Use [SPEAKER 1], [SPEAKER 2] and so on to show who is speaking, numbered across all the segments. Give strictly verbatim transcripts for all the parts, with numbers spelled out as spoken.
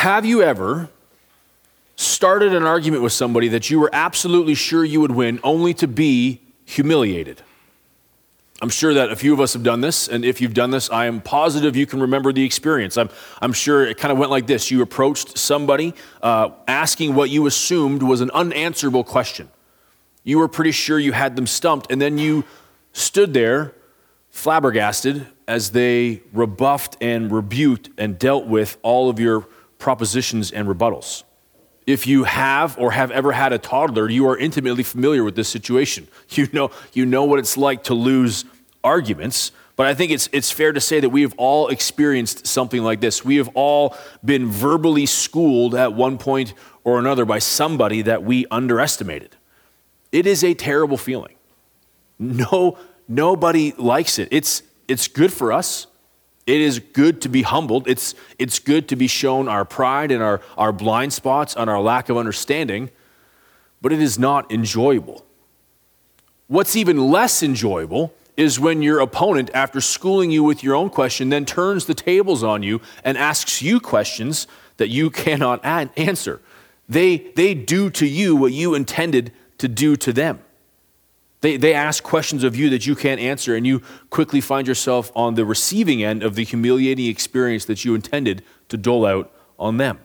[SPEAKER 1] Have you ever started an argument with somebody that you were absolutely sure you would win only to be humiliated? I'm sure that a few of us have done this, and if you've done this, I am positive you can remember the experience. I'm, I'm sure it kind of went like this. You approached somebody uh, asking what you assumed was an unanswerable question. You were pretty sure you had them stumped, and then you stood there flabbergasted as they rebuffed and rebuked and dealt with all of your propositions and rebuttals. If you have or have ever had a toddler, you are intimately familiar with this situation. You know, you know what it's like to lose arguments, but I think it's it's fair to say that we have all experienced something like this. We have all been verbally schooled at one point or another by somebody that we underestimated. It is a terrible feeling. No, nobody likes it. It's it's good for us. It is good to be humbled. It's it's good to be shown our pride and our, our blind spots and our lack of understanding, but it is not enjoyable. What's even less enjoyable is when your opponent, after schooling you with your own question, then turns the tables on you and asks you questions that you cannot answer. They, they do to you what you intended to do to them. They, they ask questions of you that you can't answer, and you quickly find yourself on the receiving end of the humiliating experience that you intended to dole out on them.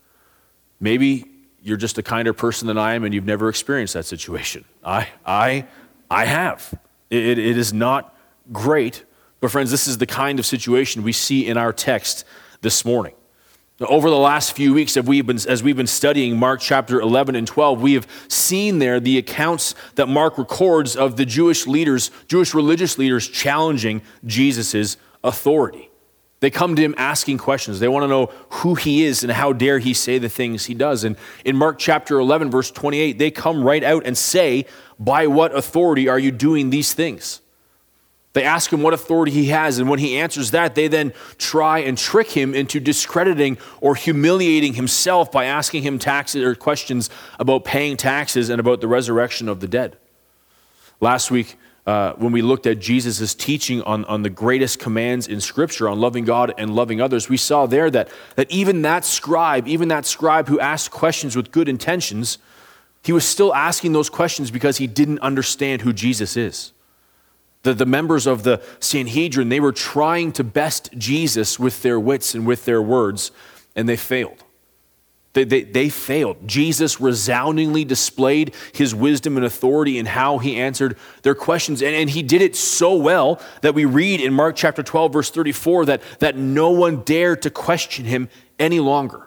[SPEAKER 1] Maybe you're just a kinder person than I am, and you've never experienced that situation. I, I, I have. It, it is not great, but friends, this is the kind of situation we see in our text this morning. Over the last few weeks, as we've been, as we've been studying Mark chapter eleven and twelve, we have seen there the accounts that Mark records of the Jewish leaders, Jewish religious leaders challenging Jesus' authority. They come to him asking questions. They want to know who he is and how dare he say the things he does. And in Mark chapter eleven, verse twenty-eight, they come right out and say, "By what authority are you doing these things?" They ask him what authority he has, and when he answers that, they then try and trick him into discrediting or humiliating himself by asking him taxes or questions about paying taxes and about the resurrection of the dead. Last week, uh, when we looked at Jesus' teaching on, on the greatest commands in Scripture, on loving God and loving others, we saw there that, that even that scribe, even that scribe who asked questions with good intentions, he was still asking those questions because he didn't understand who Jesus is. The, the members of the Sanhedrin, they were trying to best Jesus with their wits and with their words, and they failed. They, they, they failed. Jesus resoundingly displayed his wisdom and authority in how he answered their questions, and, and he did it so well that we read in Mark chapter twelve, verse thirty-four, that, that no one dared to question him any longer.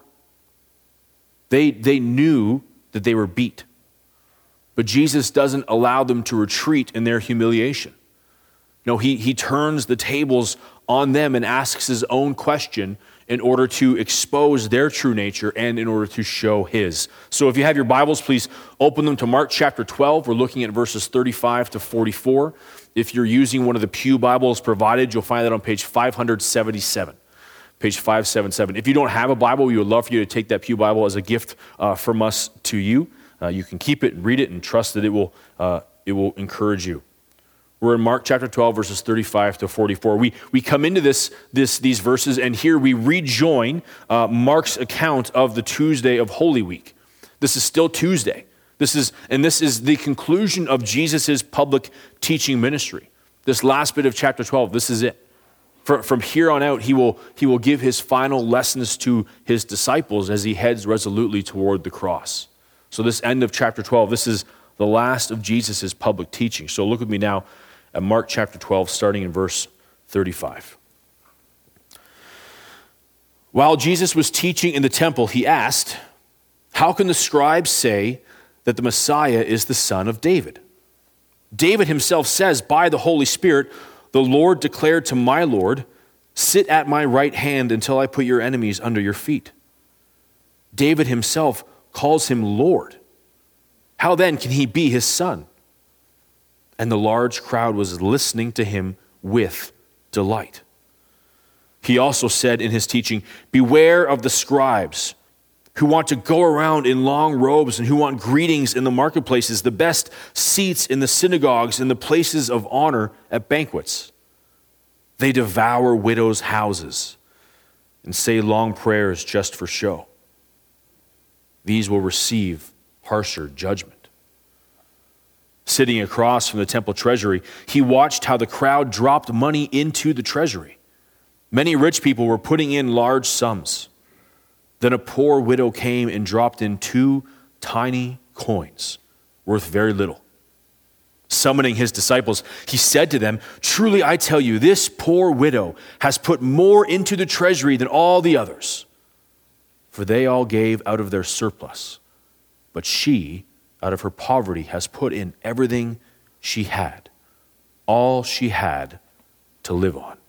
[SPEAKER 1] They, they knew that they were beat, but Jesus doesn't allow them to retreat in their humiliation. No, he, he turns the tables on them and asks his own question in order to expose their true nature and in order to show his. So if you have your Bibles, please open them to Mark chapter twelve. We're looking at verses thirty-five to forty-four. If you're using one of the Pew Bibles provided, you'll find that on page five seventy-seven. Page five seventy-seven. If you don't have a Bible, we would love for you to take that Pew Bible as a gift uh, from us to you. Uh, you can keep it and read it and trust that it will uh, it will encourage you. We're in Mark chapter twelve, verses thirty-five to forty-four. We we come into this this these verses, and here we rejoin uh, Mark's account of the Tuesday of Holy Week. This is still Tuesday. This is and this is the conclusion of Jesus' public teaching ministry. This last bit of chapter twelve, this is it. For, from here on out, he will he will give his final lessons to his disciples as he heads resolutely toward the cross. So this end of chapter twelve, this is the last of Jesus' public teaching. So look with me now at Mark chapter twelve, starting in verse thirty-five. While Jesus was teaching in the temple, he asked, "How can the scribes say that the Messiah is the son of David? David himself says, by the Holy Spirit, the Lord declared to my Lord, 'Sit at my right hand until I put your enemies under your feet.' David himself calls him Lord. How then can he be his son?" And the large crowd was listening to him with delight. He also said in his teaching, "Beware of the scribes who want to go around in long robes and who want greetings in the marketplaces, the best seats in the synagogues and the places of honor at banquets. They devour widows' houses and say long prayers just for show. these will receive harsher judgment. Sitting across from the temple treasury, he watched how the crowd dropped money into the treasury. Many rich people were putting in large sums. Then a poor widow came and dropped in two tiny coins worth very little. Summoning his disciples, he said to them, "Truly I tell you, this poor widow has put more into the treasury than all the others. For they all gave out of their surplus, but she, out of her poverty, has put in everything she had, all she had to live on."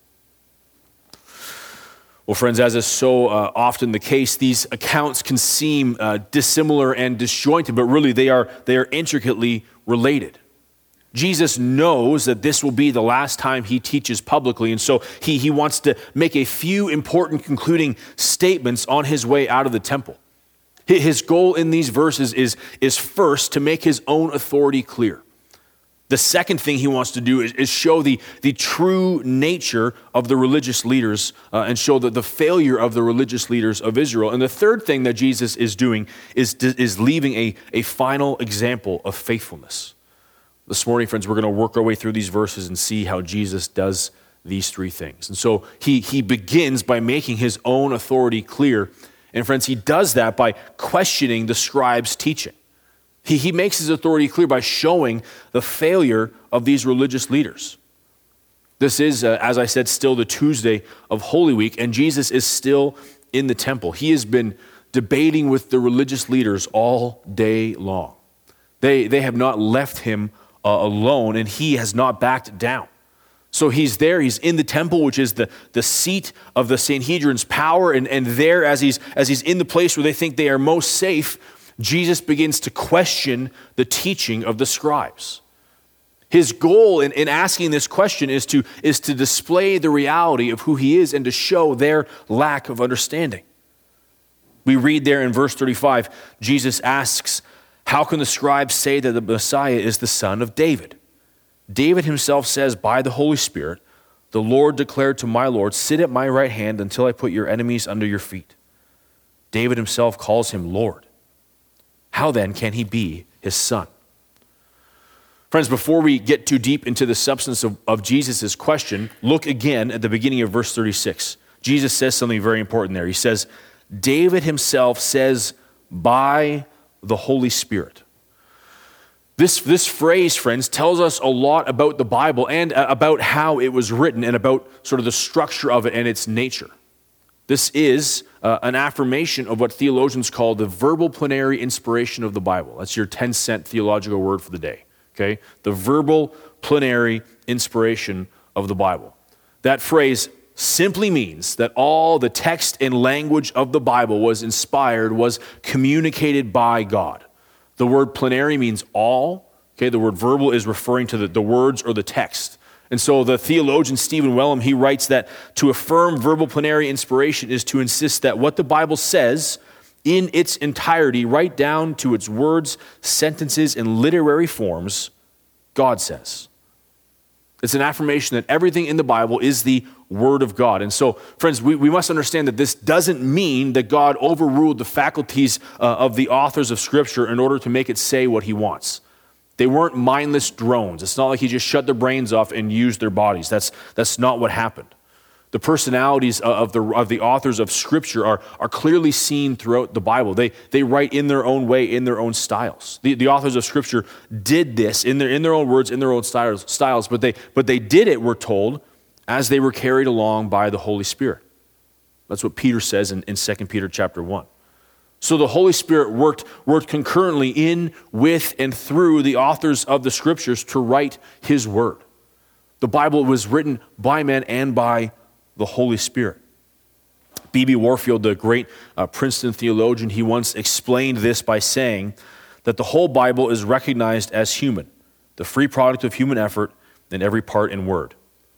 [SPEAKER 1] Well, friends, as is so uh, often the case, these accounts can seem uh, dissimilar and disjointed, but really they are, they are intricately related. Jesus knows that this will be the last time he teaches publicly, and so he, he wants to make a few important concluding statements on his way out of the temple. His goal in these verses is, is first to make his own authority clear. The second thing he wants to do is, is show the, the true nature of the religious leaders uh, and show the, the failure of the religious leaders of Israel. And the third thing that Jesus is doing is, is leaving a, a final example of faithfulness. This morning, friends, we're going to work our way through these verses and see how Jesus does these three things. And so he, he begins by making his own authority clear. And friends, he does that by questioning the scribes' teaching. He, he makes his authority clear by showing the failure of these religious leaders. This is, uh, as I said, still the Tuesday of Holy Week, and Jesus is still in the temple. He has been debating with the religious leaders all day long. They, they have not left him Uh, alone, and he has not backed down. So he's there, he's in the temple, which is the, the seat of the Sanhedrin's power, and, and there, as he's, as he's in the place where they think they are most safe, Jesus begins to question the teaching of the scribes. His goal in, in asking this question is to, is to display the reality of who he is and to show their lack of understanding. We read there in verse thirty-five, Jesus asks, "How can the scribes say that the Messiah is the son of David? David himself says, by the Holy Spirit, the Lord declared to my Lord, sit at my right hand until I put your enemies under your feet. David himself calls him Lord. How then can he be his son?" Friends, before we get too deep into the substance of, of Jesus' question, look again at the beginning of verse thirty-six. Jesus says something very important there. He says, David himself says, by the Holy Spirit. This, this phrase, friends, tells us a lot about the Bible and about how it was written and about sort of the structure of it and its nature. This is uh, an affirmation of what theologians call the verbal plenary inspiration of the Bible. That's your ten cent theological word for the day, okay? The verbal plenary inspiration of the Bible. That phrase simply means that all the text and language of the Bible was inspired, was communicated by God. The word plenary means all. Okay, the word verbal is referring to the, the words or the text. And so the theologian Stephen Wellum, he writes that to affirm verbal plenary inspiration is to insist that what the Bible says in its entirety, right down to its words, sentences, and literary forms, God says. It's an affirmation that everything in the Bible is the Word of God. And so, friends, we, we must understand that this doesn't mean that God overruled the faculties uh, of the authors of Scripture in order to make it say what he wants. They weren't mindless drones. It's not like he just shut their brains off and used their bodies. That's, that's not what happened. The personalities of the, of the authors of Scripture are, are clearly seen throughout the Bible. They, they write in their own way, in their own styles. The, the authors of Scripture did this in their, in their own words, in their own styles, styles but, they, but they did it, we're told, as they were carried along by the Holy Spirit. That's what Peter says in, in Second Peter chapter one. So the Holy Spirit worked, worked concurrently in, with, and through the authors of the Scriptures to write his word. The Bible was written by men and by the Holy Spirit. B B Warfield, the great uh, Princeton theologian, he once explained this by saying that the whole Bible is recognized as human, the free product of human effort in every part and word.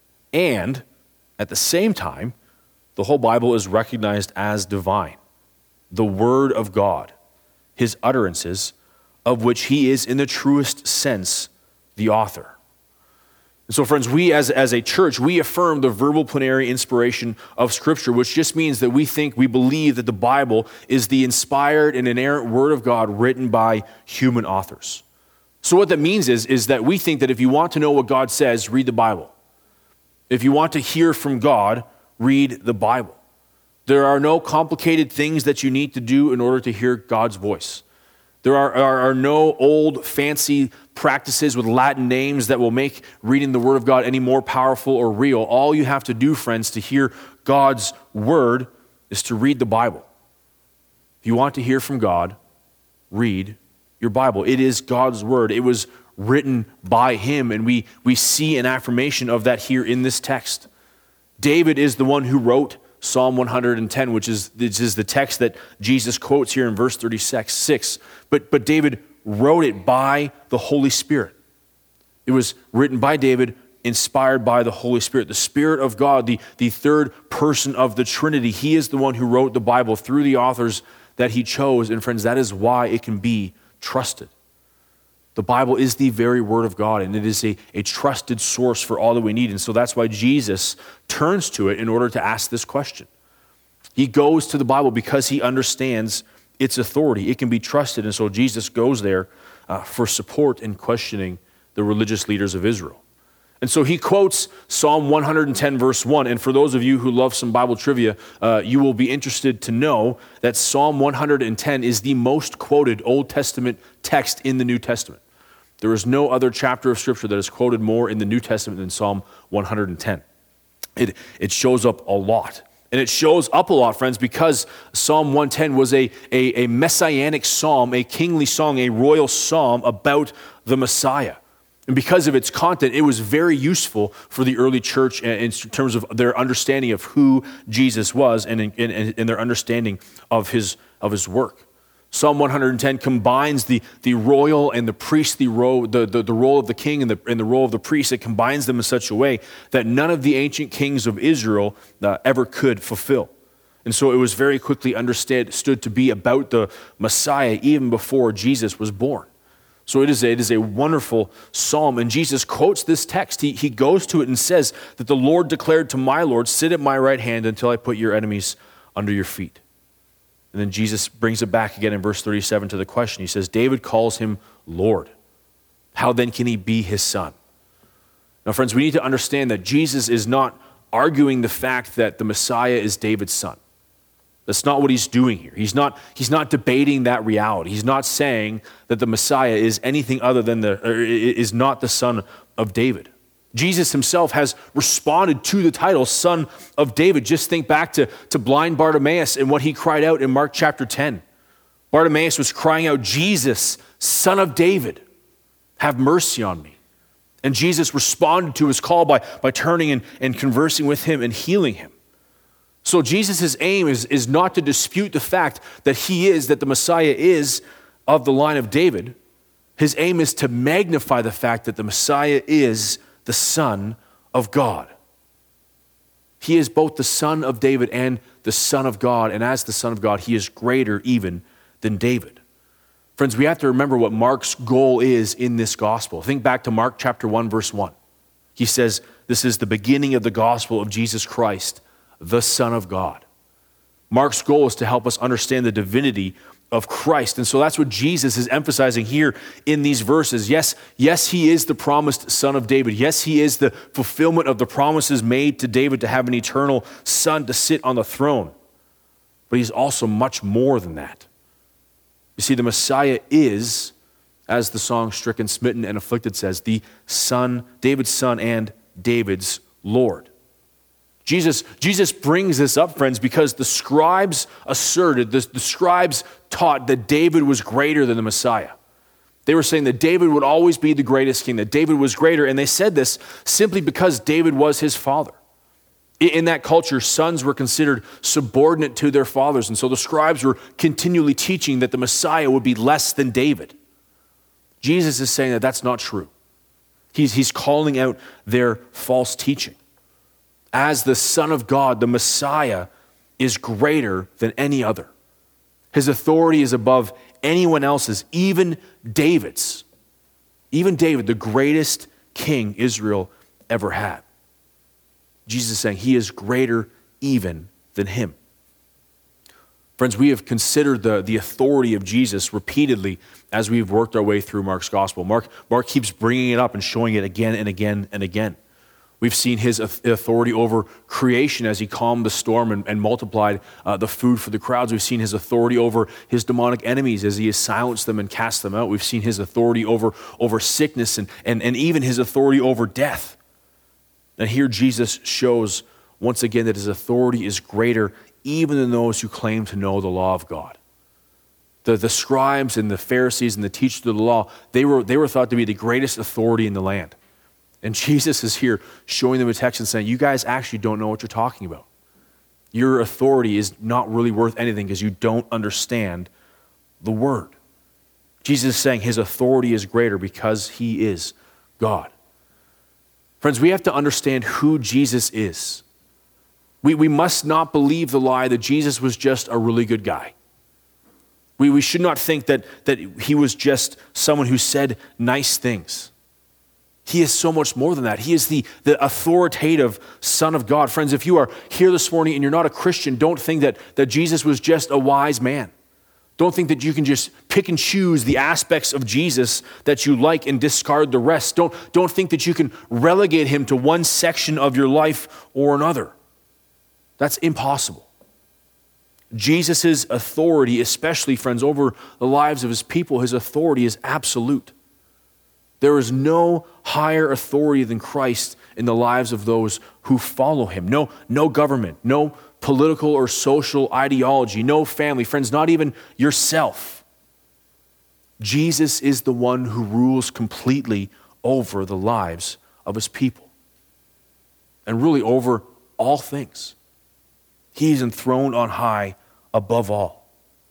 [SPEAKER 1] And at the same time, the whole Bible is recognized as divine, the Word of God, his utterances, of which he is in the truest sense the author. And so friends, we as, as a church, we affirm the verbal plenary inspiration of Scripture, which just means that we think, we believe that the Bible is the inspired and inerrant Word of God written by human authors. So what that means is, is that we think that if you want to know what God says, read the Bible. If you want to hear from God, read the Bible. There are no complicated things that you need to do in order to hear God's voice. There are, are, are no old fancy practices with Latin names that will make reading the Word of God any more powerful or real. All you have to do, friends, to hear God's Word is to read the Bible. If you want to hear from God, read your Bible. It is God's Word. It was written by Him, and we, we see an affirmation of that here in this text. David is the one who wrote Psalm one hundred ten, which is, which is the text that Jesus quotes here in verse thirty-six. But, but David wrote it by the Holy Spirit. It was written by David, inspired by the Holy Spirit. The Spirit of God, the, the third person of the Trinity, He is the one who wrote the Bible through the authors that He chose. And friends, that is why it can be trusted. The Bible is the very Word of God, and it is a, a trusted source for all that we need. And so that's why Jesus turns to it in order to ask this question. He goes to the Bible because He understands its authority. It can be trusted, and so Jesus goes there uh, for support in questioning the religious leaders of Israel. And so he quotes Psalm one hundred ten, verse one. And for those of you who love some Bible trivia, uh, you will be interested to know that Psalm one hundred ten is the most quoted Old Testament text in the New Testament. There is no other chapter of Scripture that is quoted more in the New Testament than Psalm one hundred ten. It, it shows up a lot. And it shows up a lot, friends, because Psalm one ten was a, a, a messianic psalm, a kingly song, a royal psalm about the Messiah. And because of its content, it was very useful for the early church in terms of their understanding of who Jesus was and in, in, in their understanding of his, of his work. Psalm one hundred ten combines the, the royal and the priestly role, the, the, the role of the king and the, and the role of the priest. It combines them in such a way that none of the ancient kings of Israel uh, ever could fulfill. And so it was very quickly understood to be about the Messiah even before Jesus was born. So it is, a, it is a wonderful psalm. And Jesus quotes this text. He, he goes to it and says that the Lord declared to my Lord, sit at my right hand until I put your enemies under your feet. And then Jesus brings it back again in verse thirty-seven to the question. He says, David calls him Lord. How then can he be his son? Now, friends, we need to understand that Jesus is not arguing the fact that the Messiah is David's son. That's not what he's doing here. He's not, he's not debating that reality. He's not saying that the Messiah is anything other than the, or is not the son of David. Jesus himself has responded to the title, Son of David. Just think back to, to blind Bartimaeus and what he cried out in Mark chapter ten. Bartimaeus was crying out, Jesus, Son of David, have mercy on me. And Jesus responded to his call by, by turning and, and conversing with him and healing him. So Jesus' aim is, is not to dispute the fact that he is, that the Messiah is of the line of David. His aim is to magnify the fact that the Messiah is the Son of God. He is both the Son of David and the Son of God, and as the Son of God, he is greater even than David. Friends, we have to remember what Mark's goal is in this gospel. Think back to Mark chapter one, verse one. He says, this is the beginning of the gospel of Jesus Christ, the Son of God. Mark's goal is to help us understand the divinity of Christ. And so that's what Jesus is emphasizing here in these verses. Yes, yes, he is the promised son of David. Yes, he is the fulfillment of the promises made to David to have an eternal son to sit on the throne. But he's also much more than that. You see, the Messiah is, as the song Stricken, Smitten, and Afflicted says, the son, David's son and David's Lord. Jesus, Jesus brings this up, friends, because the scribes asserted, the, the scribes taught that David was greater than the Messiah. They were saying that David would always be the greatest king, that David was greater, and they said this simply because David was his father. In that culture, sons were considered subordinate to their fathers, and so the scribes were continually teaching that the Messiah would be less than David. Jesus is saying that that's not true. He's, he's calling out their false teaching. As the Son of God, the Messiah is greater than any other. His authority is above anyone else's, even David's. Even David, the greatest king Israel ever had. Jesus is saying he is greater even than him. Friends, we have considered the, the authority of Jesus repeatedly as we've worked our way through Mark's gospel. Mark, Mark keeps bringing it up and showing it again and again and again. We've seen his authority over creation as he calmed the storm and, and multiplied uh, the food for the crowds. We've seen his authority over his demonic enemies as he has silenced them and cast them out. We've seen his authority over, over sickness and, and, and even his authority over death. And here Jesus shows once again that his authority is greater even than those who claim to know the law of God. The, the scribes and the Pharisees and the teachers of the law, they were, they were thought to be the greatest authority in the land. And Jesus is here showing them a text and saying, you guys actually don't know what you're talking about. Your authority is not really worth anything because you don't understand the word. Jesus is saying his authority is greater because he is God. Friends, we have to understand who Jesus is. We, we must not believe the lie that Jesus was just a really good guy. We, we should not think that, that he was just someone who said nice things. He is so much more than that. He is the, the authoritative Son of God. Friends, if you are here this morning and you're not a Christian, don't think that, that Jesus was just a wise man. Don't think that you can just pick and choose the aspects of Jesus that you like and discard the rest. Don't, don't think that you can relegate him to one section of your life or another. That's impossible. Jesus' authority, especially, friends, over the lives of his people, his authority is absolute. There is no higher authority than Christ in the lives of those who follow him. No, no government, no political or social ideology, no family, friends, not even yourself. Jesus is the one who rules completely over the lives of his people and really over all things. He is enthroned on high above all.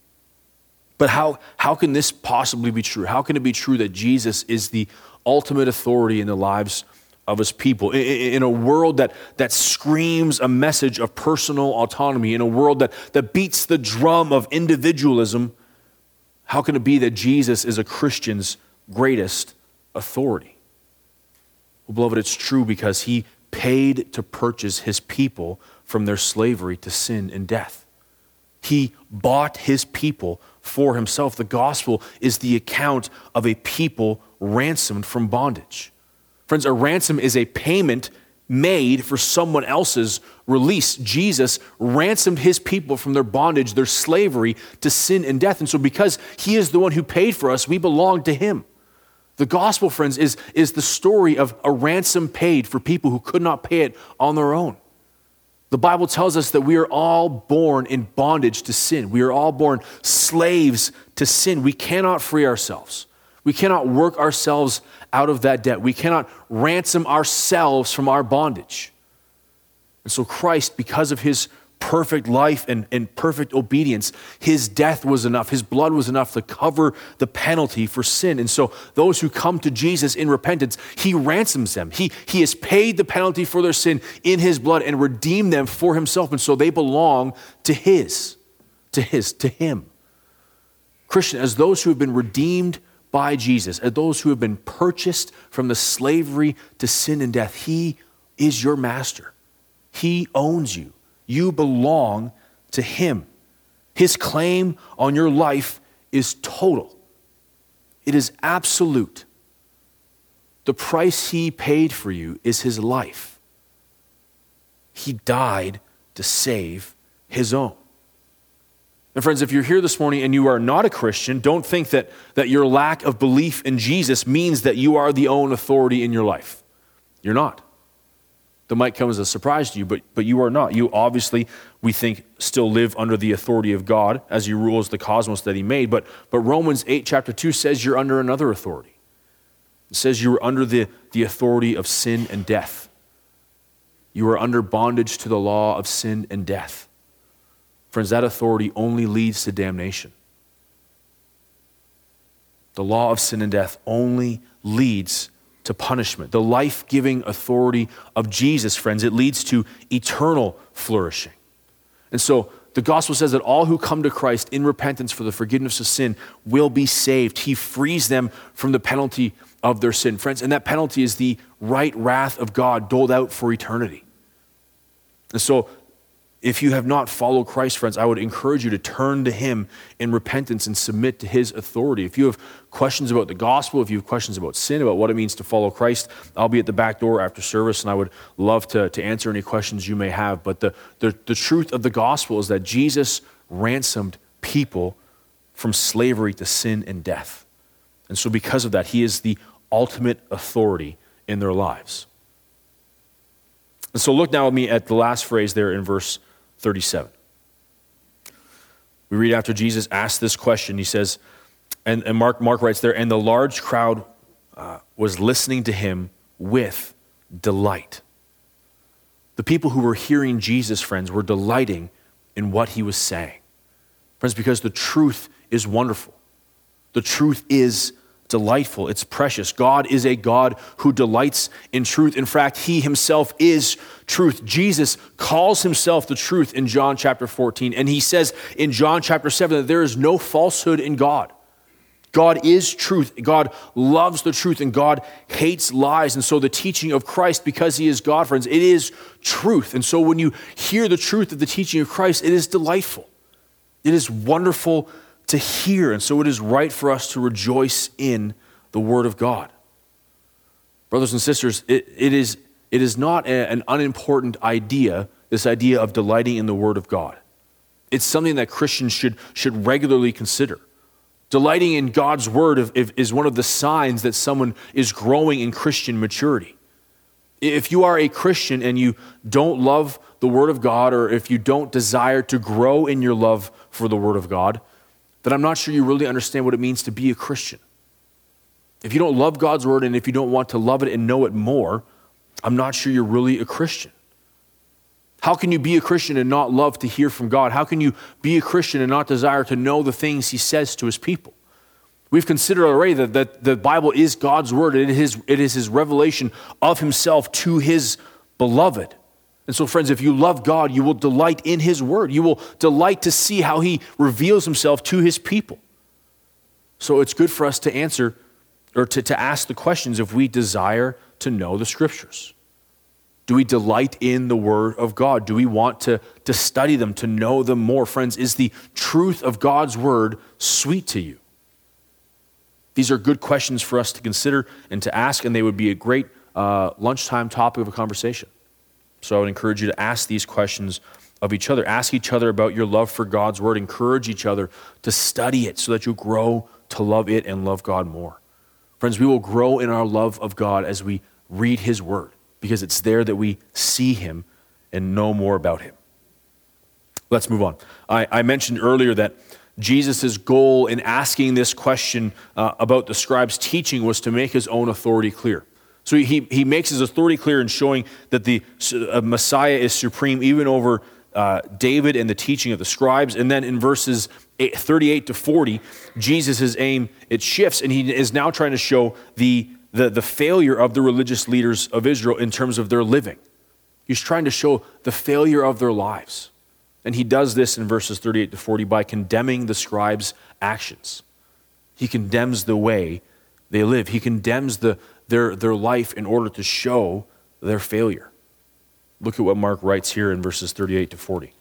[SPEAKER 1] But how, how can this possibly be true? How can it be true that Jesus is the ultimate authority in the lives of his people? In, in a world that, that screams a message of personal autonomy, in a world that, that beats the drum of individualism, how can it be that Jesus is a Christian's greatest authority? Well, beloved, it's true because he paid to purchase his people from their slavery to sin and death. He bought his people for himself. The gospel is the account of a people ransomed from bondage. Friends, a ransom is a payment made for someone else's release. Jesus ransomed his people from their bondage, their slavery to sin and death. And so because he is the one who paid for us, we belong to him. The gospel, friends, is, is the story of a ransom paid for people who could not pay it on their own. The Bible tells us that we are all born in bondage to sin. We are all born slaves to sin. We cannot free ourselves. We cannot work ourselves out of that debt. We cannot ransom ourselves from our bondage. And so Christ, because of his perfect life and, and perfect obedience, his death was enough. His blood was enough to cover the penalty for sin. And so those who come to Jesus in repentance, he ransoms them. He, he has paid the penalty for their sin in his blood and redeemed them for himself. And so they belong to his, to his, to him. Christian, as those who have been redeemed by Jesus, as those who have been purchased from the slavery to sin and death, he is your master. He owns you. You belong to him. His claim on your life is total. It is absolute. The price he paid for you is his life. He died to save his own. And friends, if you're here this morning and you are not a Christian, don't think that, that your lack of belief in Jesus means that you are the own authority in your life. You're not. That might come as a surprise to you, but, but you are not. You obviously, we think, still live under the authority of God as he rules the cosmos that he made. But, but Romans eight, chapter two says you're under another authority. It says you are under the, the authority of sin and death. You are under bondage to the law of sin and death. Friends, that authority only leads to damnation. The law of sin and death only leads to punishment. The life-giving authority of Jesus, friends, it leads to eternal flourishing. And so the gospel says that all who come to Christ in repentance for the forgiveness of sin will be saved. He frees them from the penalty of their sin. Friends, and that penalty is the right wrath of God doled out for eternity. And so if you have not followed Christ, friends, I would encourage you to turn to him in repentance and submit to his authority. If you have questions about the gospel, if you have questions about sin, about what it means to follow Christ, I'll be at the back door after service, and I would love to, to answer any questions you may have. But the, the, the truth of the gospel is that Jesus ransomed people from slavery to sin and death. And so because of that, he is the ultimate authority in their lives. And so look now with me at the last phrase there in verse thirty-seven. We read after Jesus asked this question, he says, and, and Mark, Mark writes there, and the large crowd uh, was listening to him with delight. The people who were hearing Jesus, friends, were delighting in what he was saying. Friends, because the truth is wonderful. The truth is delightful. It's precious. God is a God who delights in truth. In fact, he himself is truth. Jesus calls himself the truth in John chapter fourteen. And he says in John chapter seven that there is no falsehood in God. God is truth. God loves the truth, and God hates lies. And so the teaching of Christ, because he is God, friends, it is truth. And so when you hear the truth of the teaching of Christ, it is delightful. It is wonderful to hear. And so it is right for us to rejoice in the word of God. Brothers and sisters, it, it is it is not a, an unimportant idea, this idea of delighting in the word of God. It's something that Christians should, should regularly consider. Delighting in God's word if, if, is one of the signs that someone is growing in Christian maturity. If you are a Christian and you don't love the word of God, or if you don't desire to grow in your love for the word of God, then I'm not sure you really understand what it means to be a Christian. If you don't love God's word, and if you don't want to love it and know it more, I'm not sure you're really a Christian. How can you be a Christian and not love to hear from God? How can you be a Christian and not desire to know the things he says to his people? We've considered already that, that the Bible is God's word. It is, it is his revelation of himself to his beloved. And so, friends, if you love God, you will delight in his word. You will delight to see how he reveals himself to his people. So it's good for us to answer or to, to ask the questions if we desire to know the scriptures. Do we delight in the word of God? Do we want to, to study them, to know them more? Friends, is the truth of God's word sweet to you? These are good questions for us to consider and to ask, and they would be a great uh, lunchtime topic of a conversation. So I would encourage you to ask these questions of each other. Ask each other about your love for God's word. Encourage each other to study it so that you grow to love it and love God more. Friends, we will grow in our love of God as we read his word, because it's there that we see him and know more about him. Let's move on. I, I mentioned earlier that Jesus' goal in asking this question uh, about the scribes' teaching was to make his own authority clear. So he, he makes his authority clear in showing that the uh, Messiah is supreme even over uh, David and the teaching of the scribes. And then in verses thirty-eight to forty, Jesus' aim, it shifts, and he is now trying to show the, the, the failure of the religious leaders of Israel in terms of their living. He's trying to show the failure of their lives. And he does this in verses thirty-eight to forty by condemning the scribes' actions. He condemns the way they live. He condemns the Their, their life in order to show their failure. Look at what Mark writes here in verses thirty-eight to forty.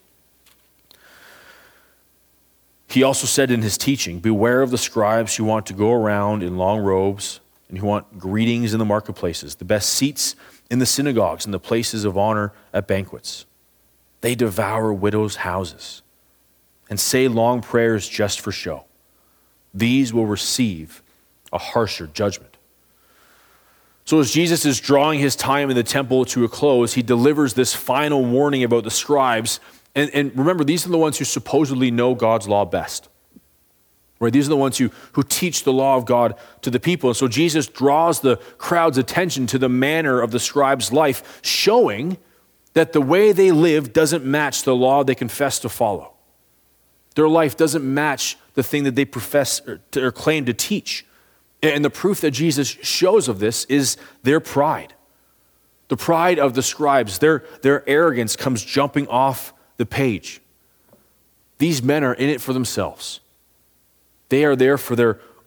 [SPEAKER 1] He also said in his teaching, beware of the scribes who want to go around in long robes and who want greetings in the marketplaces, the best seats in the synagogues and the places of honor at banquets. They devour widows' houses and say long prayers just for show. These will receive a harsher judgment. So as Jesus is drawing his time in the temple to a close, he delivers this final warning about the scribes. And, and remember, these are the ones who supposedly know God's law best. Right? These are the ones who, who teach the law of God to the people. And so Jesus draws the crowd's attention to the manner of the scribes' life, showing that the way they live doesn't match the law they confess to follow. Their life doesn't match the thing that they profess or, to, or claim to teach. And the proof that Jesus shows of this is their pride. The pride of the scribes, their, their arrogance comes jumping off the page. These men are in it for themselves. They are there for their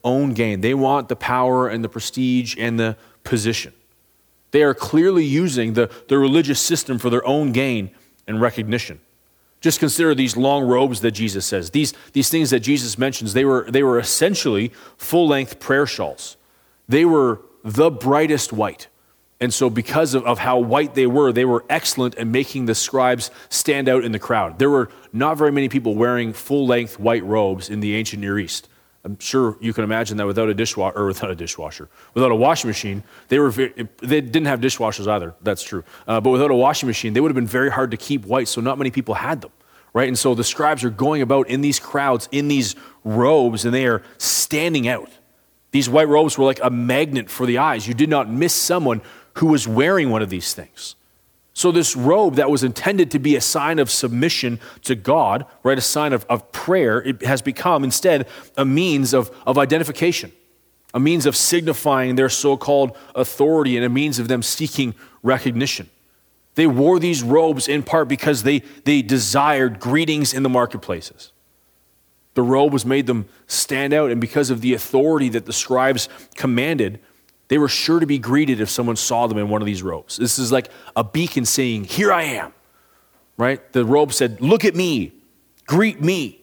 [SPEAKER 1] own gain. They want the power and the prestige and the position. They are clearly using the, the religious system for their own gain and recognition. Just consider these long robes that Jesus says. These, these things that Jesus mentions, they were, they were essentially full-length prayer shawls. They were the brightest white. And so because of, of how white they were, they were excellent at making the scribes stand out in the crowd. There were not very many people wearing full-length white robes in the ancient Near East. I'm sure you can imagine that without a dishwasher, or without a dishwasher, without a washing machine, they were very, they didn't have dishwashers either. That's true. Uh, but without a washing machine, they would have been very hard to keep white. So not many people had them, right? And so the scribes are going about in these crowds, in these robes, and they are standing out. These white robes were like a magnet for the eyes. You did not miss someone who was wearing one of these things. So this robe that was intended to be a sign of submission to God, right, a sign of, of prayer, it has become instead a means of, of identification, a means of signifying their so-called authority and a means of them seeking recognition. They wore these robes in part because they, they desired greetings in the marketplaces. The robe was made them stand out, and because of the authority that the scribes commanded, they were sure to be greeted if someone saw them in one of these robes. This is like a beacon saying, here I am, right? The robe said, look at me, greet me.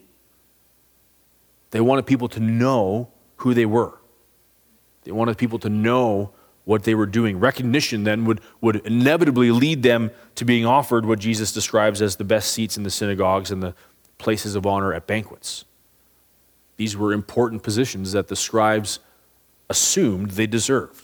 [SPEAKER 1] They wanted people to know who they were. They wanted people to know what they were doing. Recognition then would, would inevitably lead them to being offered what Jesus describes as the best seats in the synagogues and the places of honor at banquets. These were important positions that the scribes assumed they deserved.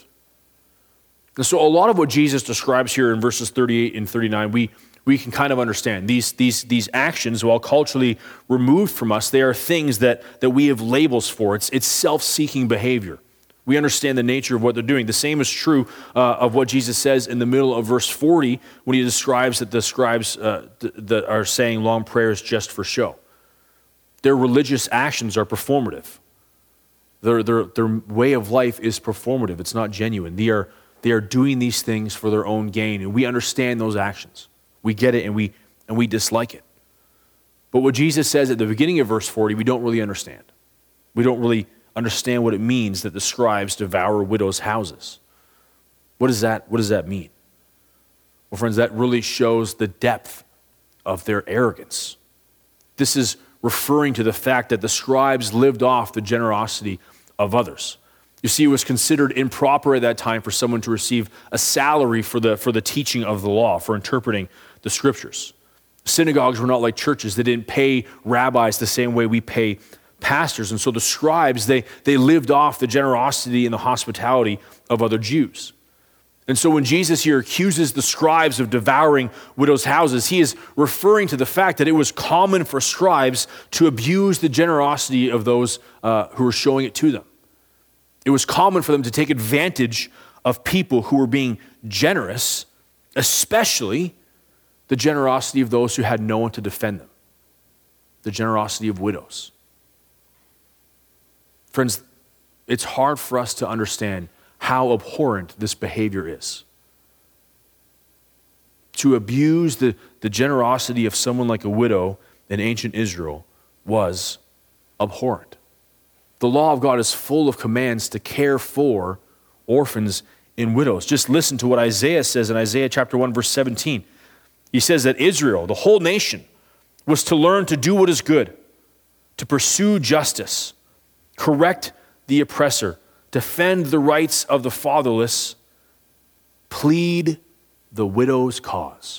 [SPEAKER 1] And so a lot of what Jesus describes here in verses thirty-eight and thirty-nine, we, we can kind of understand. These, these, these actions, while culturally removed from us, they are things that, that we have labels for. It's, it's self-seeking behavior. We understand the nature of what they're doing. The same is true uh, of what Jesus says in the middle of verse forty when he describes that the scribes uh, th- that are saying long prayers just for show. Their religious actions are performative. Their, their, their way of life is performative. It's not genuine. They are, they are doing these things for their own gain, and we understand those actions. We get it, and we, and we dislike it. But what Jesus says at the beginning of verse forty, we don't really understand. We don't really understand what it means that the scribes devour widows' houses. What does that, what does that mean? Well, friends, that really shows the depth of their arrogance. This is referring to the fact that the scribes lived off the generosity of others. You see, it was considered improper at that time for someone to receive a salary for the, for the teaching of the law, for interpreting the scriptures. Synagogues were not like churches. They didn't pay rabbis the same way we pay pastors. And so the scribes, they, they lived off the generosity and the hospitality of other Jews. And so when Jesus here accuses the scribes of devouring widows' houses, he is referring to the fact that it was common for scribes to abuse the generosity of those uh, who were showing it to them. It was common for them to take advantage of people who were being generous, especially the generosity of those who had no one to defend them, the generosity of widows. Friends, it's hard for us to understand how abhorrent this behavior is. To abuse the, the generosity of someone like a widow in ancient Israel was abhorrent. The law of God is full of commands to care for orphans and widows. Just listen to what Isaiah says in Isaiah chapter one, verse seventeen. He says that Israel, the whole nation, was to learn to do what is good, to pursue justice, correct the oppressor, defend the rights of the fatherless, plead the widow's cause.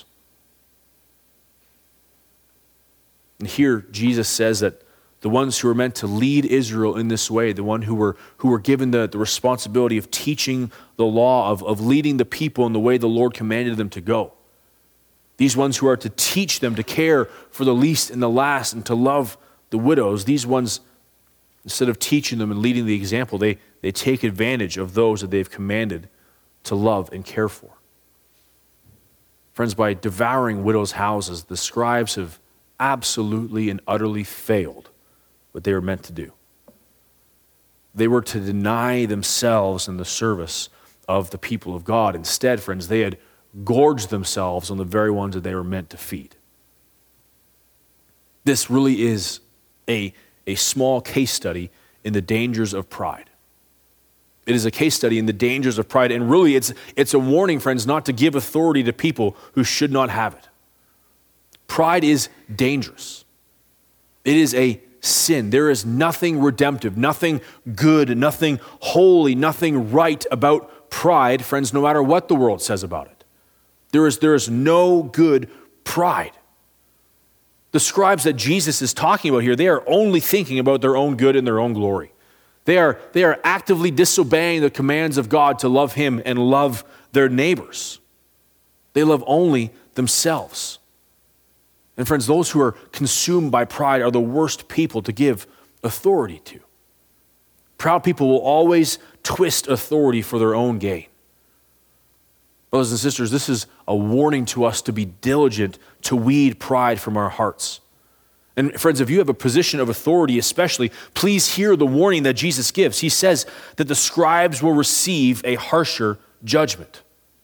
[SPEAKER 1] And here Jesus says that the ones who are meant to lead Israel in this way, the one who were who were given the, the responsibility of teaching the law, of, of leading the people in the way the Lord commanded them to go. These ones who are to teach them to care for the least and the last and to love the widows, these ones, instead of teaching them and leading the example, they, they take advantage of those that they've commanded to love and care for. Friends, by devouring widows' houses, the scribes have absolutely and utterly failed what they were meant to do. They were to deny themselves in the service of the people of God. Instead, friends, they had gorged themselves on the very ones that they were meant to feed. This really is a, a small case study in the dangers of pride. It is a case study in the dangers of pride. And really, it's, it's a warning, friends, not to give authority to people who should not have it. Pride is dangerous. It is a sin. There is nothing redemptive, nothing good, nothing holy, nothing right about pride, friends, no matter what the world says about it. There is, there is no good pride. The scribes that Jesus is talking about here, they are only thinking about their own good and their own glory. They are, they are actively disobeying the commands of God to love him and love their neighbors. They love only themselves. And friends, those who are consumed by pride are the worst people to give authority to. Proud people will always twist authority for their own gain. Brothers and sisters, this is a warning to us to be diligent to weed pride from our hearts. And friends, if you have a position of authority especially, please hear the warning that Jesus gives. He says that the scribes will receive a harsher judgment.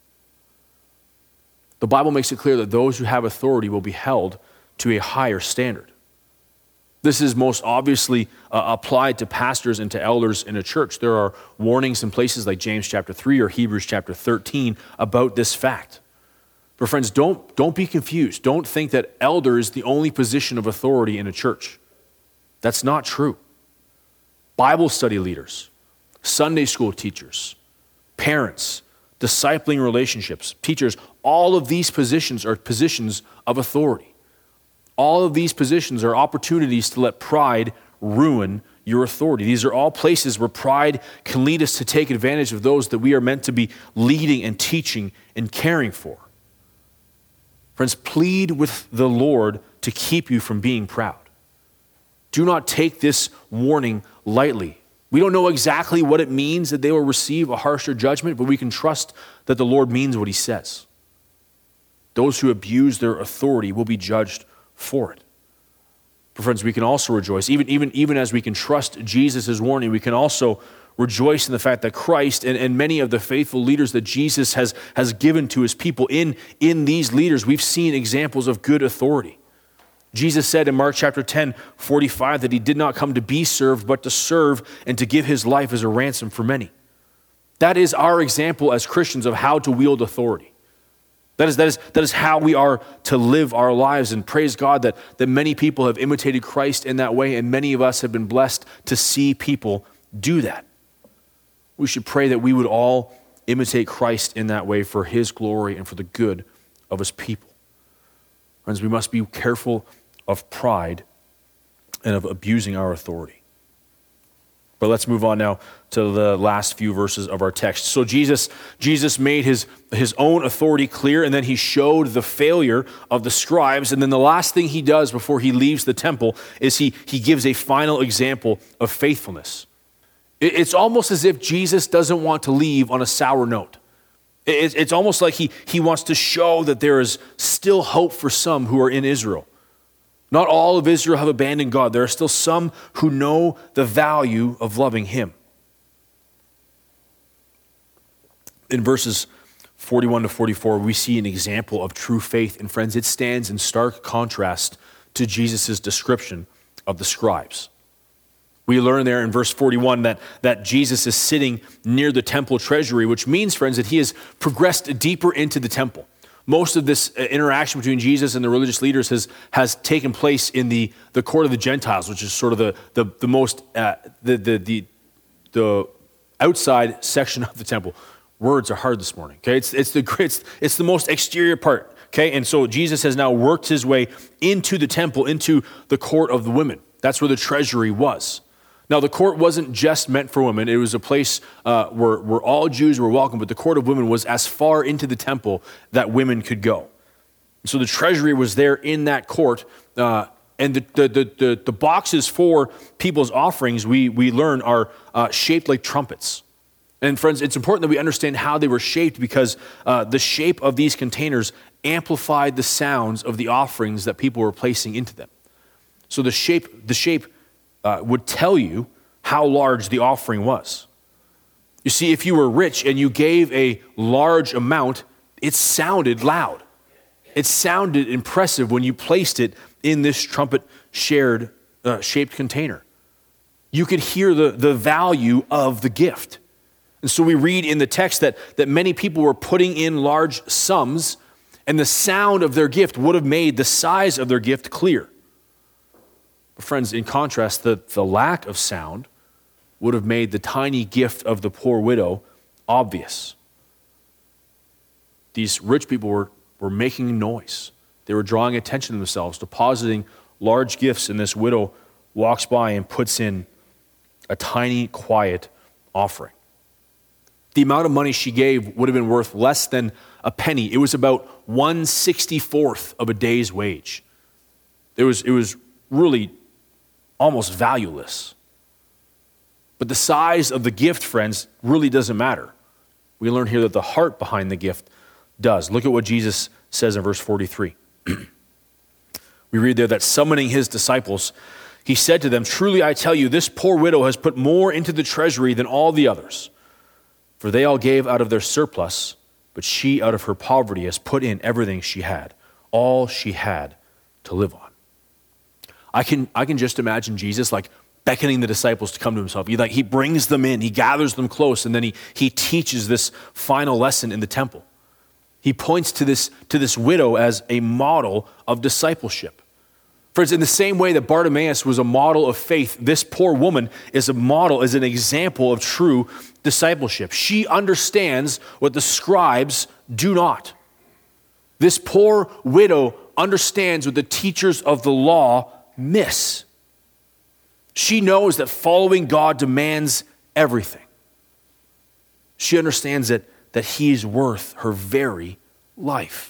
[SPEAKER 1] The Bible makes it clear that those who have authority will be held to a higher standard. This is most obviously uh, applied to pastors and to elders in a church. There are warnings in places like James chapter three or Hebrews chapter thirteen about this fact. But friends, don't, don't be confused. Don't think that elder is the only position of authority in a church. That's not true. Bible study leaders, Sunday school teachers, parents, discipling relationships, teachers, all of these positions are positions of authority. All of these positions are opportunities to let pride ruin your authority. These are all places where pride can lead us to take advantage of those that we are meant to be leading and teaching and caring for. Friends, plead with the Lord to keep you from being proud. Do not take this warning lightly. We don't know exactly what it means that they will receive a harsher judgment, but we can trust that the Lord means what he says. Those who abuse their authority will be judged for it. But friends, we can also rejoice. Even, even, even as we can trust Jesus' warning, we can also rejoice in the fact that Christ and, and many of the faithful leaders that Jesus has, has given to his people, in, in these leaders, we've seen examples of good authority. Jesus said in Mark chapter ten, forty-five, that he did not come to be served, but to serve and to give his life as a ransom for many. That is our example as Christians of how to wield authority. That is, that is, that is how we are to live our lives. And praise God that, that many people have imitated Christ in that way, and many of us have been blessed to see people do that. We should pray that we would all imitate Christ in that way for his glory and for the good of his people. Friends, we must be careful of pride and of abusing our authority. But let's move on now to the last few verses of our text. So Jesus, Jesus made his, his own authority clear, and then he showed the failure of the scribes. And then the last thing he does before he leaves the temple is he, he gives a final example of faithfulness. It, it's almost as if Jesus doesn't want to leave on a sour note. It, it's almost like he, he wants to show that there is still hope for some who are in Israel. Not all of Israel have abandoned God. There are still some who know the value of loving him. In verses forty-one to forty-four, we see an example of true faith. And friends, it stands in stark contrast to Jesus' description of the scribes. We learn there in verse forty-one that, that Jesus is sitting near the temple treasury, which means, friends, that he has progressed deeper into the temple. Most of this interaction between Jesus and the religious leaders has, has taken place in the, the court of the Gentiles, which is sort of the, the, the most, uh, the, the, the, the outside section of the temple. Words are hard this morning, okay? It's, it's, the, it's, it's the most exterior part, okay? And so Jesus has now worked his way into the temple, into the court of the women. That's where the treasury was. Now, the court wasn't just meant for women. It was a place uh, where, where all Jews were welcome, but the court of women was as far into the temple that women could go. So the treasury was there in that court, uh, and the, the, the, the, the boxes for people's offerings, we, we learn, are uh, shaped like trumpets. And friends, it's important that we understand how they were shaped, because uh, the shape of these containers amplified the sounds of the offerings that people were placing into them. So the shape, the shape Uh, would tell you how large the offering was. You see, if you were rich and you gave a large amount, it sounded loud. It sounded impressive when you placed it in this trumpet shared, uh, shaped container. you could hear the, the value of the gift. And so we read in the text that, that many people were putting in large sums, and the sound of their gift would have made the size of their gift clear. But friends, in contrast, the, the lack of sound would have made the tiny gift of the poor widow obvious. These rich people were, were making noise. They were drawing attention to themselves, depositing large gifts, and this widow walks by and puts in a tiny, quiet offering. The amount of money she gave would have been worth less than a penny. It was about one sixty-fourth of a day's wage. It was, it was really almost valueless. But the size of the gift, friends, really doesn't matter. We learn here that the heart behind the gift does. Look at what Jesus says in verse forty-three. We read there that summoning his disciples, he said to them, "Truly I tell you, this poor widow has put more into the treasury than all the others. For they all gave out of their surplus, but she out of her poverty has put in everything she had, all she had to live on." I can, I can just imagine Jesus like beckoning the disciples to come to himself. He, like, he brings them in, he gathers them close, and then he, he teaches this final lesson in the temple. He points to this, to this widow as a model of discipleship. Friends, in the same way that Bartimaeus was a model of faith, this poor woman is a model, is an example of true discipleship. She understands what the scribes do not. This poor widow understands what the teachers of the law miss. She knows that following God demands everything. She understands that, that he's worth her very life.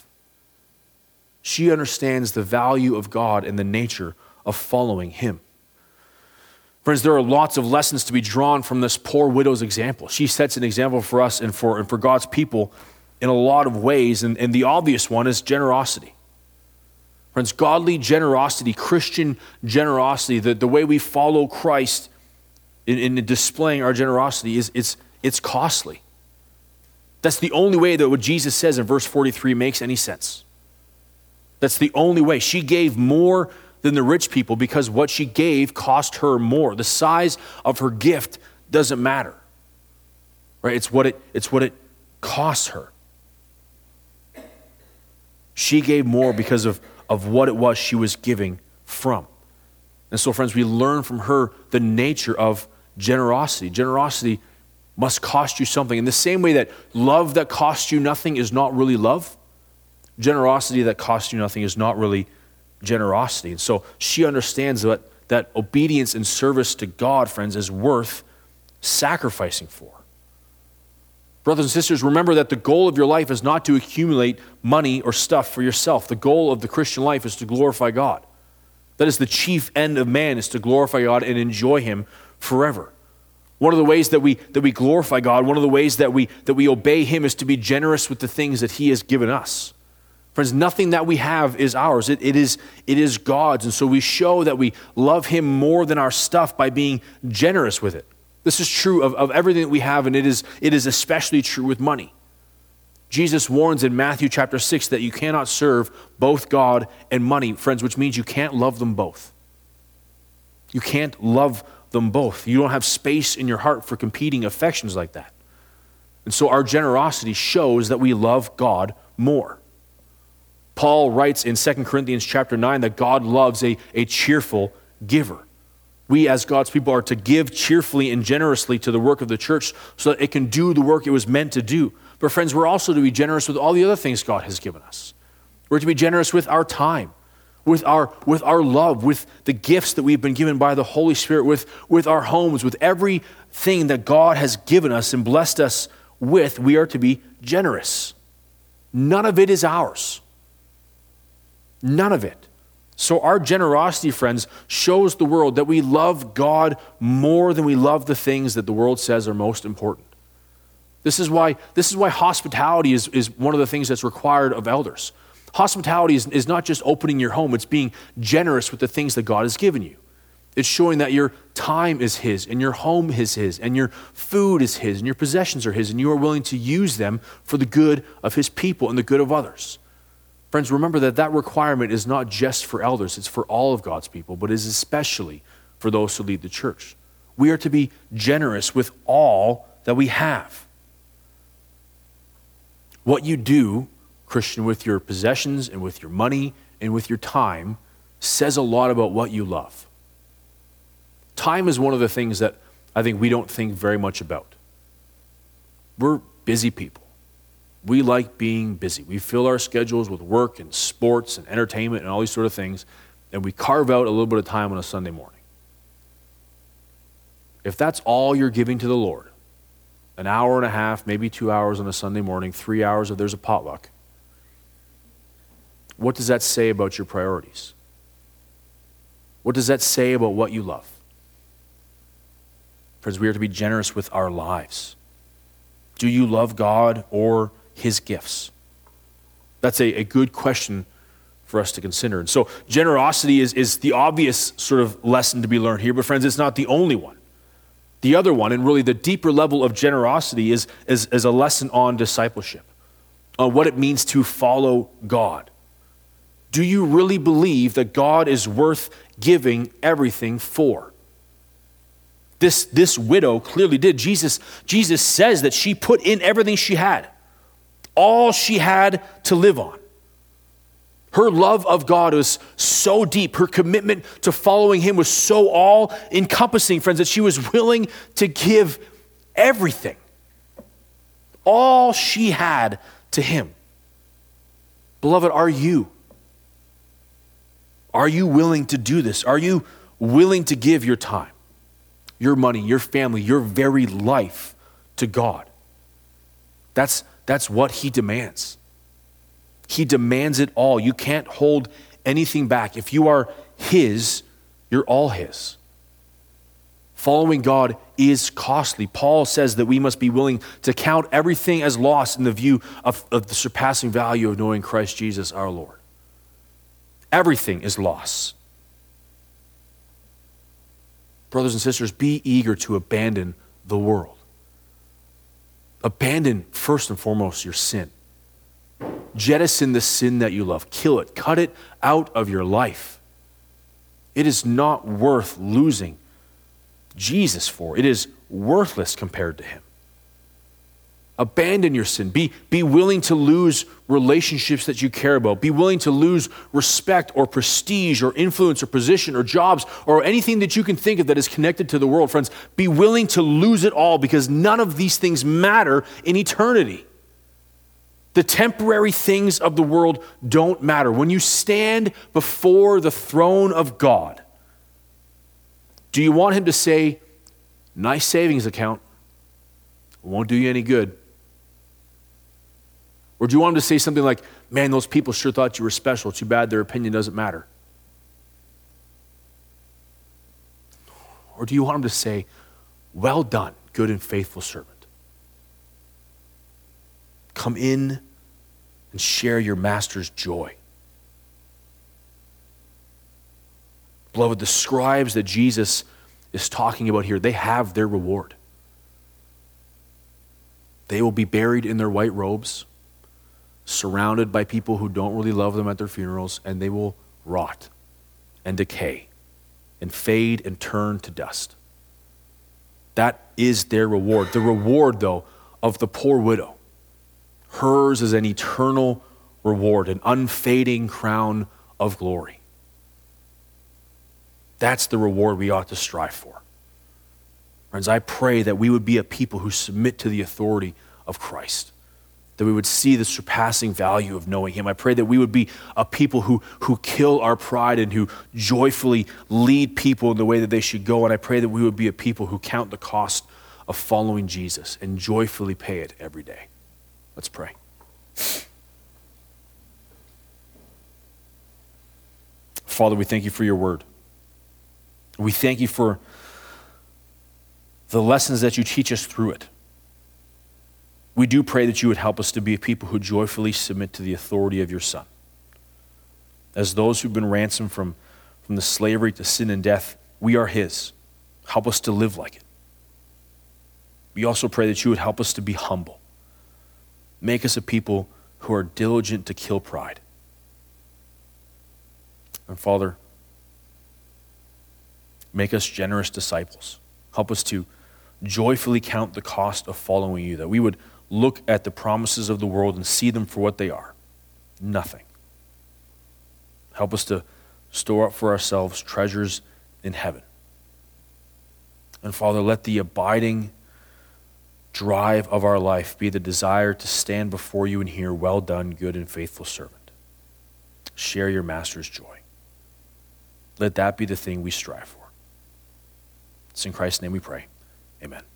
[SPEAKER 1] She understands the value of God and the nature of following him. Friends, there are lots of lessons to be drawn from this poor widow's example. She sets an example for us and for, and for God's people in a lot of ways, and, and the obvious one is generosity. Friends, godly generosity, Christian generosity, the, the way we follow Christ in, in displaying our generosity is it's, it's costly. That's the only way that what Jesus says in verse forty-three makes any sense. That's the only way. She gave more than the rich people because what she gave cost her more. The size of her gift doesn't matter. Right? It's what it, it's what it costs her. She gave more because of, of what it was she was giving from. And so, friends, we learn from her the nature of generosity. Generosity must cost you something. In the same way that love that costs you nothing is not really love, generosity that costs you nothing is not really generosity. And so she understands that, that obedience and service to God, friends, is worth sacrificing for. Brothers and sisters, remember that the goal of your life is not to accumulate money or stuff for yourself. The goal of the Christian life is to glorify God. That is the chief end of man, is to glorify God and enjoy him forever. One of the ways that we that we glorify God, one of the ways that we that we obey him is to be generous with the things that he has given us. Friends, nothing that we have is ours. It, it, is, it is God's. And so we show that we love him more than our stuff by being generous with it. This is true of, of everything that we have, and it is, it is especially true with money. Jesus warns in Matthew chapter six that you cannot serve both God and money, friends, which means you can't love them both. You can't love them both. You don't have space in your heart for competing affections like that. And so our generosity shows that we love God more. Paul writes in Second Corinthians chapter nine that God loves a, a cheerful giver. We as God's people are to give cheerfully and generously to the work of the church so that it can do the work it was meant to do. But friends, we're also to be generous with all the other things God has given us. We're to be generous with our time, with our, with our love, with the gifts that we've been given by the Holy Spirit, with, with our homes, with everything that God has given us and blessed us with. We are to be generous. None of it is ours. None of it. So our generosity, friends, shows the world that we love God more than we love the things that the world says are most important. This is why, this is why hospitality is, is one of the things that's required of elders. Hospitality is, is not just opening your home, it's being generous with the things that God has given you. It's showing that your time is his, and your home is his, and your food is his, and your possessions are his, and you are willing to use them for the good of his people and the good of others. Friends, remember that that requirement is not just for elders, it's for all of God's people, but is especially for those who lead the church. We are to be generous with all that we have. What you do, Christian, with your possessions and with your money and with your time says a lot about what you love. Time is one of the things that I think we don't think very much about. We're busy people. We like being busy. We fill our schedules with work and sports and entertainment and all these sort of things, and we carve out a little bit of time on a Sunday morning. If that's all you're giving to the Lord, an hour and a half, maybe two hours on a Sunday morning, three hours if there's a potluck, what does that say about your priorities? What does that say about what you love? Friends, we are to be generous with our lives. Do you love God or his gifts? That's a, a good question for us to consider. And so generosity is, is the obvious sort of lesson to be learned here, but friends, it's not the only one. The other one, and really the deeper level of generosity, is, is, is a lesson on discipleship, on what it means to follow God. Do you really believe that God is worth giving everything for? This, this widow clearly did. Jesus, Jesus says that she put in everything she had, all she had to live on. Her love of God was so deep. Her commitment to following him was so all-encompassing, friends, that she was willing to give everything, all she had, to him. Beloved, are you? Are you willing to do this? Are you willing to give your time, your money, your family, your very life to God? That's, that's what he demands. He demands it all. You can't hold anything back. If you are his, you're all his. Following God is costly. Paul says that we must be willing to count everything as loss in the view of, of the surpassing value of knowing Christ Jesus our Lord. Everything is loss. Brothers and sisters, be eager to abandon the world. Abandon, first and foremost, your sin. Jettison the sin that you love. Kill it. Cut it out of your life. It is not worth losing Jesus for. It is worthless compared to him. Abandon your sin. Be, be willing to lose relationships that you care about. Be willing to lose respect or prestige or influence or position or jobs or anything that you can think of that is connected to the world. Friends, be willing to lose it all, because none of these things matter in eternity. The temporary things of the world don't matter. When you stand before the throne of God, do you want him to say, nice savings account, won't do you any good? Or do you want him to say something like, man, those people sure thought you were special. Too bad their opinion doesn't matter. Or do you want him to say, well done, good and faithful servant. Come in and share your master's joy. Beloved, the scribes that Jesus is talking about here, they have their reward. They will be buried in their white robes, surrounded by people who don't really love them at their funerals, and they will rot and decay and fade and turn to dust. That is their reward. The reward, though, of the poor widow, hers is an eternal reward, an unfading crown of glory. That's the reward we ought to strive for. Friends, I pray that we would be a people who submit to the authority of Christ, that we would see the surpassing value of knowing him. I pray that we would be a people who, who kill our pride and who joyfully lead people in the way that they should go. And I pray that we would be a people who count the cost of following Jesus and joyfully pay it every day. Let's pray. Father, we thank you for your word. We thank you for the lessons that you teach us through it. We do pray that you would help us to be a people who joyfully submit to the authority of your Son. As those who've been ransomed from, from the slavery to sin and death, we are his. Help us to live like it. We also pray that you would help us to be humble. Make us a people who are diligent to kill pride. And Father, make us generous disciples Help us to joyfully count the cost of following you, that we would look at the promises of the world and see them for what they are, nothing. Help us to store up for ourselves treasures in heaven. And Father, let the abiding drive of our life be the desire to stand before you and hear, well done, good and faithful servant. Share your master's joy. Let that be the thing we strive for. It's in Christ's name we pray. Amen.